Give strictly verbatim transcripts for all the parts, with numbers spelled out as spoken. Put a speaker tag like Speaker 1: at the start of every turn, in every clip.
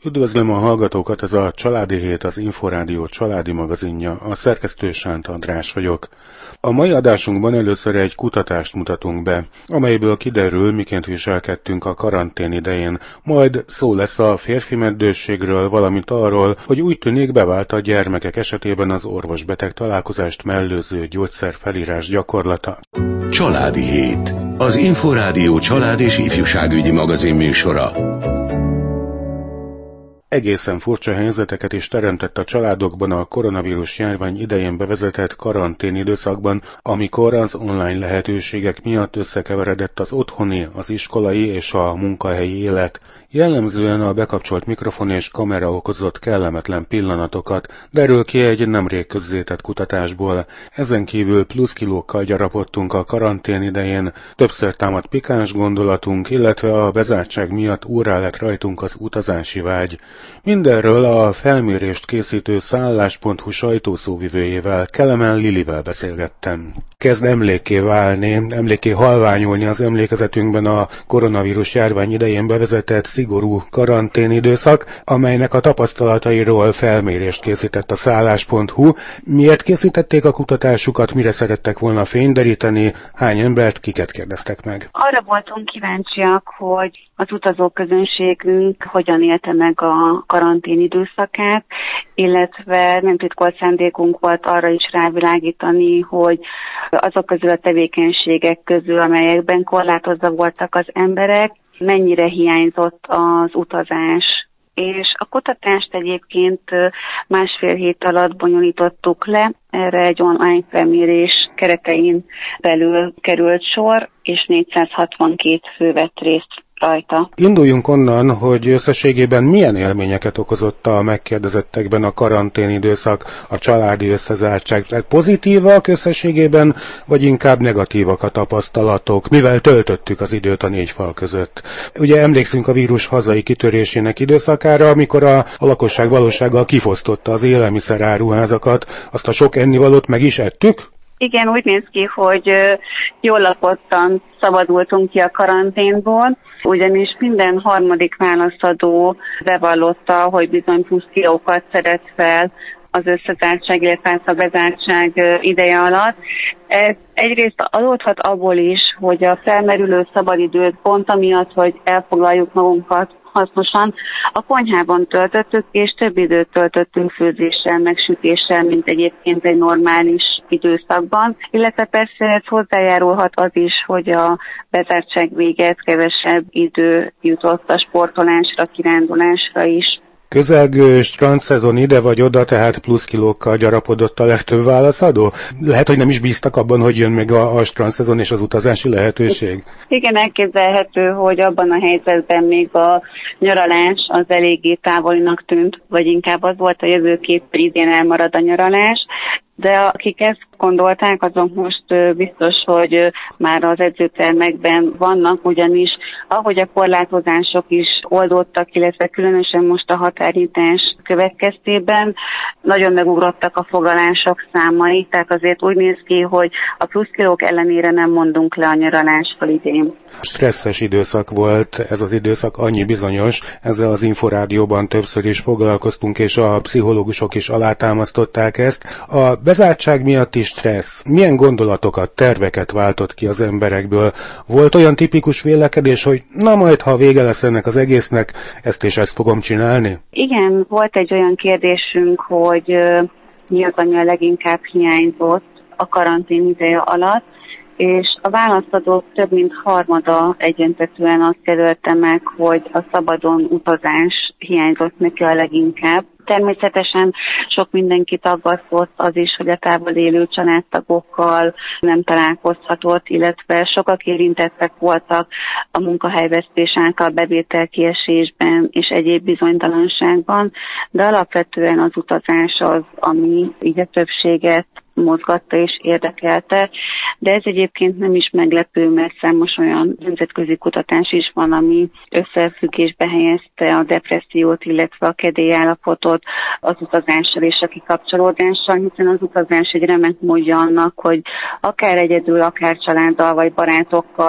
Speaker 1: Üdvözlöm a hallgatókat, ez a Családi Hét, az Inforádió családi magazinja, a szerkesztő Sánt András vagyok. A mai adásunkban először egy kutatást mutatunk be, amelyből kiderül, miként viselkedtünk a karantén idején, majd szó lesz a férfi meddőségről, valamint arról, hogy úgy tűnik bevált a gyermekek esetében az orvos-beteg találkozást mellőző gyógyszerfelírás gyakorlata.
Speaker 2: Családi Hét, az Inforádió család és ifjúságügyi magazin műsora.
Speaker 1: Egészen furcsa helyzeteket is teremtett a családokban a koronavírus járvány idején bevezetett karantén időszakban, amikor az online lehetőségek miatt összekeveredett az otthoni, az iskolai és a munkahelyi élet. Jellemzően a bekapcsolt mikrofon és kamera okozott kellemetlen pillanatokat, derül ki egy nemrég közzétett kutatásból. Ezen kívül plusz kilókkal gyarapodtunk a karantén idején, többször támadt pikáns gondolatunk, illetve a bezártság miatt úrrá lett rajtunk az utazási vágy. Mindenről a felmérést készítő szállás pont hu sajtószóvivőjével, Kelemen Lilivel beszélgettem. Kezd emlékké válni, emlékké halványulni az emlékezetünkben a koronavírus járvány idején bevezetett szigorú karantén időszak, amelynek a tapasztalatairól felmérést készített a szállás pont hu. Miért készítették a kutatásukat, mire szerettek volna fényderíteni, hány embert, kiket kérdeztek meg?
Speaker 3: Arra voltunk kíváncsiak, hogy az utazóközönségünk hogyan élte meg a karantén időszakát, illetve nem titkolt szándékunk volt arra is rávilágítani, hogy azok közül a tevékenységek közül, amelyekben korlátozva voltak az emberek, mennyire hiányzott az utazás. És a kutatást egyébként másfél hét alatt bonyolítottuk le, erre egy online felmérés keretein belül került sor, és négyszázhatvankét fő vett részt rajta.
Speaker 1: Induljunk onnan, hogy összességében milyen élményeket okozott a megkérdezettekben a karantén időszak, a családi összezártság. Tehát pozitívak összességében, vagy inkább negatívak a tapasztalatok, mivel töltöttük az időt a négy fal között. Ugye emlékszünk a vírus hazai kitörésének időszakára, amikor a, a lakosság valósággal kifosztotta az élelmiszeráruházakat, azt a sok ennivalót meg is ettük?
Speaker 3: Igen, úgy néz ki, hogy jól lakottan szabadultunk ki a karanténból, ugyanis minden harmadik válaszadó bevallotta, hogy bizony plusz kilókat szedett fel az összezártság, illetve a bezártság ideje alatt. Ez egyrészt adódhat abból is, hogy a felmerülő szabadidőt pont amiatt, hogy elfoglaljuk magunkat hasznosan, a konyhában töltöttük, és több időt töltöttünk főzéssel, meg sütéssel, mint egyébként egy normális időszakban. Illetve persze ez hozzájárulhat az is, hogy a bezártság véget kevesebb idő jutott a sportolásra, kirándulásra is.
Speaker 1: Közelgő strandszezon ide vagy oda, tehát plusz kilókkal gyarapodott a legtöbb válaszadó? Lehet, hogy nem is bíztak abban, hogy jön meg a, a strandszezon és az utazási lehetőség?
Speaker 3: Igen, elképzelhető, hogy abban a helyzetben még a nyaralás az eléggé távolinak tűnt, vagy inkább az volt a jövőkép, hogy idén elmarad a nyaralás. De akik ezt gondolták, azok most biztos, hogy már az edzőtermekben vannak, ugyanis ahogy a korlátozások is oldódtak, illetve különösen most a határintás következtében nagyon megugrottak a foglalások számai, tehát azért úgy néz ki, hogy a plusz kilók ellenére nem mondunk le a nyaralásról idén.
Speaker 1: Stresszes időszak volt ez az időszak, annyi bizonyos, ezzel az Inforádióban többször is foglalkoztunk, és a pszichológusok is alátámasztották ezt. A bezártság miatti stressz milyen gondolatokat, terveket váltott ki az emberekből? Volt olyan tipikus vélekedés, hogy na majd, ha vége lesz ennek az egésznek, ezt és ezt fogom csinálni?
Speaker 3: Igen, volt egy olyan kérdésünk, hogy uh, mi az, ami a leginkább hiányzott a karantén ideje alatt, és a válaszadók több mint harmada egyöntetően azt jelölte meg, hogy a szabadon utazás hiányzott neki a leginkább. Természetesen sok mindenkit aggasztott az is, hogy a távol élő családtagokkal nem találkozhatott, illetve sokak érintettek voltak a munkahelyvesztés által bevételkiesésben és egyéb bizonytalanságban, de alapvetően az utazás az, ami így a többséget mozgatta és érdekelte, de ez egyébként nem is meglepő, mert számos olyan nemzetközi kutatás is van, ami összefüggésbe helyezte a depressziót, illetve a kedélyállapotot az utazással és a kikapcsolódással, hiszen az utazás egy remek módja annak, hogy akár egyedül, akár családdal vagy barátokkal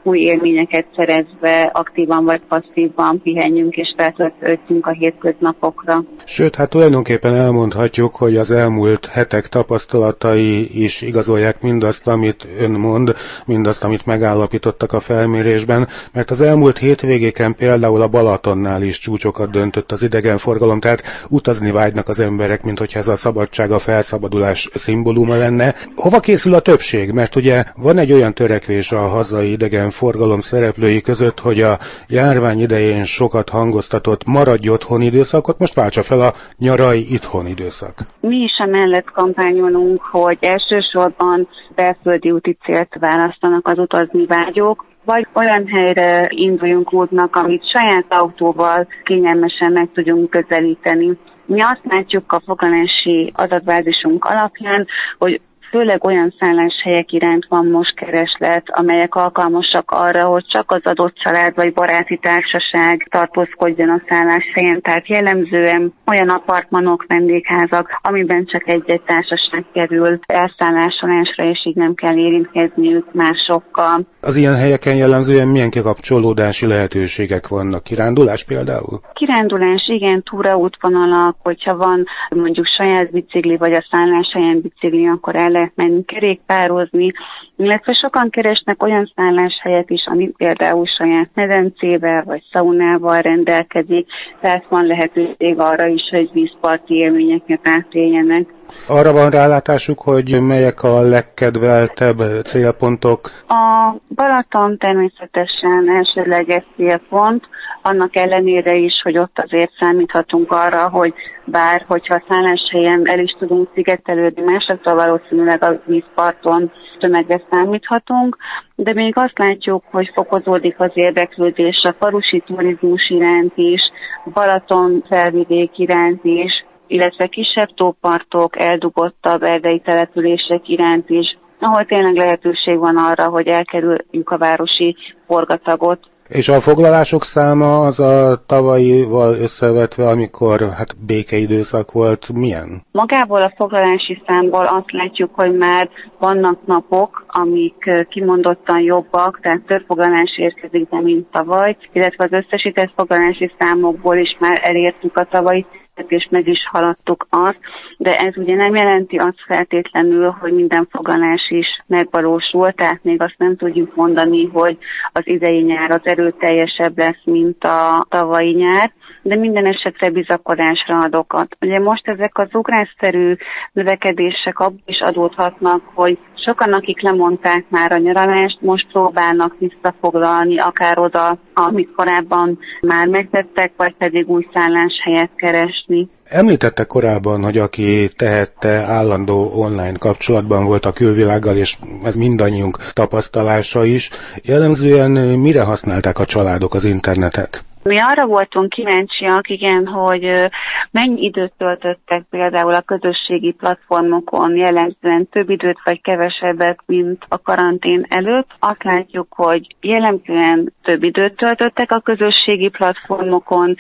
Speaker 3: új élményeket szerezve, aktívan vagy passzívan pihenjünk és feltöltődjünk a hétköznapokra.
Speaker 1: Sőt, hát tulajdonképpen elmondhatjuk, hogy az elmúlt hetek tapasztalatai is igazolják mindazt, amit ön mond, mindazt, amit megállapítottak a felmérésben, mert az elmúlt hétvégéken például a Balatonnál is csúcsokat döntött az idegenforgalom, tehát utazni vágynak az emberek, mint hogyha ez a szabadság, a felszabadulás szimbóluma lenne. Hova készül a többség? Mert ugye van egy olyan törekvés a hazai idegenforgalom szereplői között, hogy a járvány idején sokat hangoztatott maradj otthon időszakot most váltsa fel a nyaraj itthon időszak. Mi
Speaker 3: is amellett kampányolunk, hogy elsősorban belföldi úti célt választanak az utazni vágyók, vagy olyan helyre induljunk útnak, amit saját autóval kényelmesen meg tudjunk közelíteni. Mi azt látjuk a foglalási adatbázisunk alapján, hogy főleg olyan szálláshelyek iránt van most kereslet, amelyek alkalmasak arra, hogy csak az adott család vagy baráti társaság tartózkodjon a szálláshelyen. Tehát jellemzően olyan apartmanok, vendégházak, amiben csak egy-egy társaság kerül elszállásolásra, és így nem kell érintkezniük másokkal.
Speaker 1: Az ilyen helyeken jellemzően milyen kikapcsolódási lehetőségek vannak? Kirándulás például?
Speaker 3: Kirándulás, igen, túraútvonalak, hogyha van mondjuk saját bicikli, vagy a szálláshelyen bicikli, akkor el lehet menni kerékpározni, illetve sokan keresnek olyan szálláshelyet is, ami például saját medencével vagy szaunával rendelkezik, tehát van lehetőség arra is, hogy vízparti élményeket átéljenek.
Speaker 1: Arra van rálátásuk, hogy melyek a legkedveltebb célpontok?
Speaker 3: A Balaton természetesen elsődleges célpont, annak ellenére is, hogy ott azért számíthatunk arra, hogy bár hogyha a szálláshelyen el is tudunk szigetelődni, másodszor valószínűleg a vízparton tömegre számíthatunk, de még azt látjuk, hogy fokozódik az érdeklődés a falusi turizmus iránt is, Balaton felvidék iránt is, illetve kisebb tópartok, eldugottabb erdei települések iránt is, ahol tényleg lehetőség van arra, hogy elkerüljük a városi forgatagot.
Speaker 1: És a foglalások száma az a tavalyival összevetve, amikor hát békeidőszak volt, milyen?
Speaker 3: Magából a foglalási számból azt látjuk, hogy már vannak napok, amik kimondottan jobbak, tehát több foglalás érkezik, de mint tavaly, illetve az összesített foglalási számokból is már elértük a tavalyi és meg is haladtuk azt, de ez ugye nem jelenti azt feltétlenül, hogy minden foglalás is megvalósul, tehát még azt nem tudjuk mondani, hogy az idei nyár az erőteljesebb lesz, mint a tavalyi nyár, de minden esetre bizakodásra ad okot. Ugye most ezek az ugrásszerű növekedések abból is adódhatnak, hogy sokan, akik lemondták már a nyaralást, most próbálnak visszafoglalni akár oda, amit korábban már megtettek, vagy pedig új szálláshelyet keresni.
Speaker 1: Említette korábban, hogy aki tehette, állandó online kapcsolatban volt a külvilággal, és ez mindannyiunk tapasztalása is. Jellemzően mire használták a családok az internetet?
Speaker 3: Mi arra voltunk kíváncsiak, igen, hogy mennyi időt töltöttek például a közösségi platformokon, jellemzően több időt vagy kevesebbet, mint a karantén előtt. Azt látjuk, hogy jellemzően több időt töltöttek a közösségi platformokon,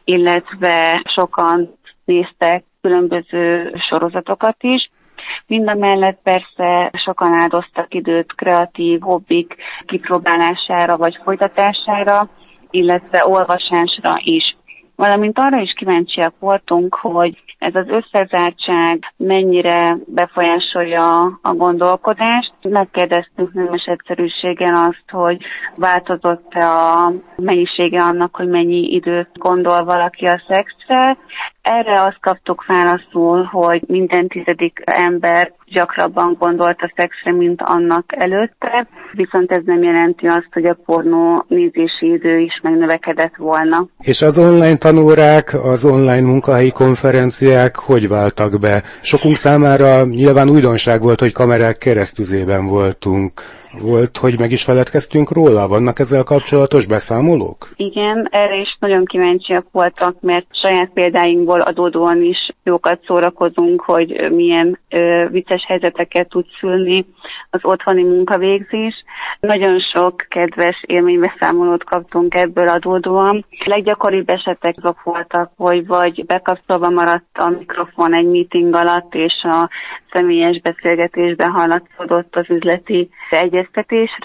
Speaker 3: illetve sokan néztek különböző sorozatokat is. Mindamellett persze sokan áldoztak időt kreatív hobbik kipróbálására vagy folytatására, illetve olvasásra is. Valamint arra is kíváncsiak voltunk, hogy ez az összezártság mennyire befolyásolja a gondolkodást. Megkérdeztünk nemes egyszerűségen azt, hogy változott-e a mennyisége annak, hogy mennyi időt gondol valaki a szexre. Erre azt kaptuk válaszul, hogy minden tizedik ember gyakrabban gondolt a szexre, mint annak előtte, viszont ez nem jelenti azt, hogy a pornó nézési idő is megnövekedett volna.
Speaker 1: És az online tanórák, az online munkahelyi konferenciák hogy váltak be? Sokunk számára nyilván újdonság volt, hogy kamerák keresztüzében voltunk. Volt, hogy meg is feledkeztünk róla? Vannak ezzel kapcsolatos beszámolók?
Speaker 3: Igen, erre is nagyon kíváncsiak voltak, mert saját példáinkból adódóan is jókat szórakozunk, hogy milyen ö, vicces helyzeteket tud szülni az otthoni munkavégzés. Nagyon sok kedves élménybeszámolót kaptunk ebből adódóan. A leggyakoribb esetek azok voltak, hogy vagy bekapcsolva maradt a mikrofon egy meeting alatt, és a személyes beszélgetésben hallatszódott az üzleti egyeztetésre,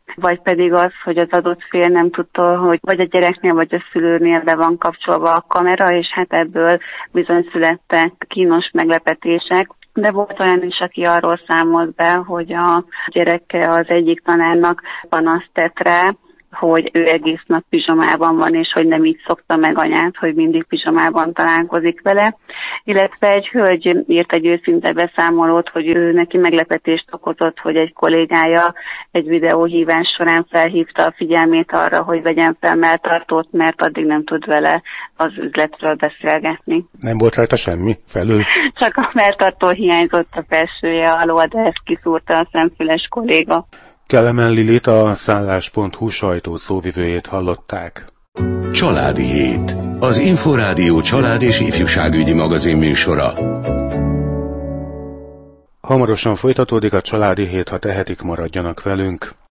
Speaker 3: vagy pedig az, hogy az adott fél nem tudta, hogy vagy a gyereknél, vagy a szülőnél be van kapcsolva a kamera, és hát ebből bizony születtek kínos meglepetések. De volt olyan is, aki arról számolt be, hogy a gyereke az egyik tanárnak panaszt tett rá, hogy ő egész nap pizsamában van, és hogy nem így szokta meg anyát, hogy mindig pizsamában találkozik vele. Illetve egy hölgy írt egy őszinte beszámolót, hogy ő neki meglepetést okozott, hogy egy kollégája egy videóhívás során felhívta a figyelmét arra, hogy vegyen fel melltartót, mert addig nem tud vele az üzletről beszélgetni.
Speaker 1: Nem volt rajta semmi felül?
Speaker 3: Csak a melltartó hiányzott a felsője alól, de ezt kiszúrta a szemfüles kolléga.
Speaker 1: Kelemen Lilit, a szállás pont hu sajtó szóvivőjét hallották.
Speaker 2: Családi Hét. Az Inforádió család és ifjúságügyi magazin műsora.
Speaker 1: Hamarosan folytatódik a Családi Hét, ha tehetik, maradjanak velünk.